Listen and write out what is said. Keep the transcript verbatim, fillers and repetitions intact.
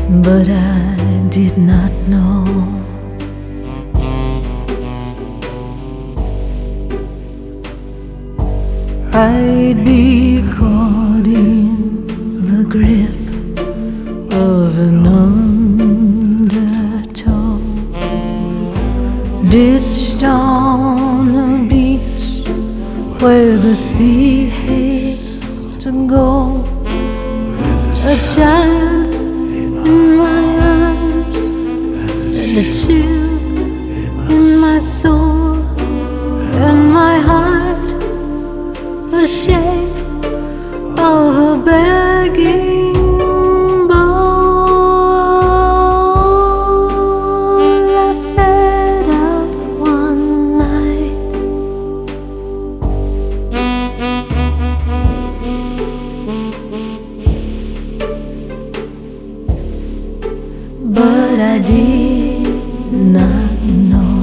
but I did not know I'd be caught in the grip of an undertow, ditched on a beach where the sea hates to go, a child in my arms and a chill in my soul, and my heart the shape of a begging bowl. I set out one night, but I did not know